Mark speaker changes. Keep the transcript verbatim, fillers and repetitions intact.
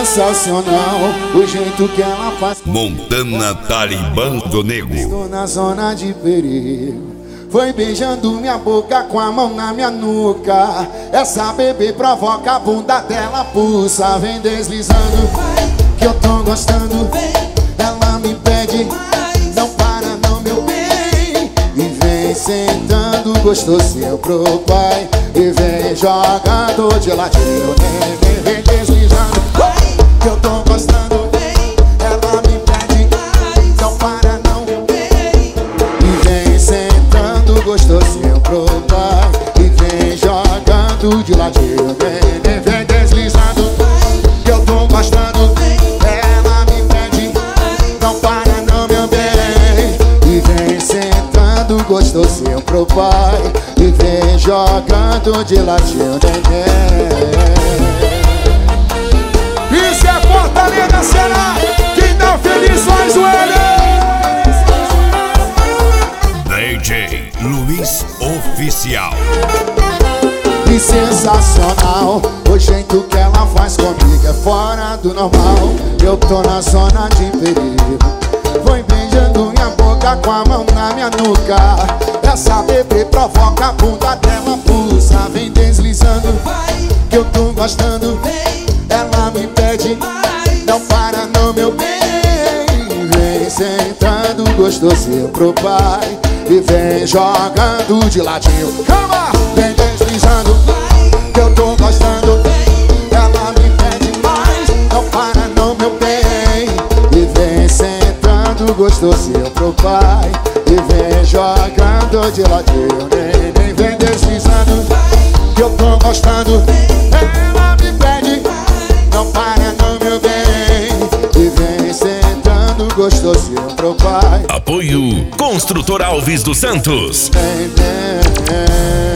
Speaker 1: sensacional o jeito que ela faz.
Speaker 2: Montana Talibã do Nego.
Speaker 1: Estou na zona de perigo. Foi beijando minha boca com a mão na minha nuca. Essa bebê provoca, a bunda dela pulsa. Vem deslizando, que eu tô gostando. Ela me pede, não para não, meu bem. E vem sentando gostosinho pro pai. E vem jogando de ladinho. Vem, vem, vem deslizando, que eu tô gostando. Ela me pede, não para não, meu bem. E vem sentando gostosinho pro pai. E vem jogando de ladinho. Vem, vem, vem deslizando, que eu tô gostando. Ela me pede, não para não, meu bem. E vem sentando gostosinho pro pai. E vem jogando de ladinho. Vem, vem. Isso é Fortaleza, Ceará. Quem tá feliz faz o L.
Speaker 2: D J Luiz Oficial.
Speaker 1: E sensacional o jeito que ela faz comigo é fora do normal. Eu tô na zona de perigo. Foi beijando minha boca com a mão na minha nuca. Essa bebê provoca, a bunda dela pulsa. Vem deslizando, que eu tô gostando. Ela me pede, não para não, meu bem. Vem sentando gostosinho pro pai. E vem jogando de ladinho. Calma! Vem deslizando, que eu tô gostando. Ela me pede mais, não para não, meu bem. E vem sentando gostosinho pro pai. E vem jogando de ladinho. Nem, nem vem deslizando, que eu tô gostando. Ela me pede, não para não, meu bem. E vem sentando gostosinho pro pai.
Speaker 2: Apoio Construtor Alves dos Santos.
Speaker 1: Vem, vem, vem.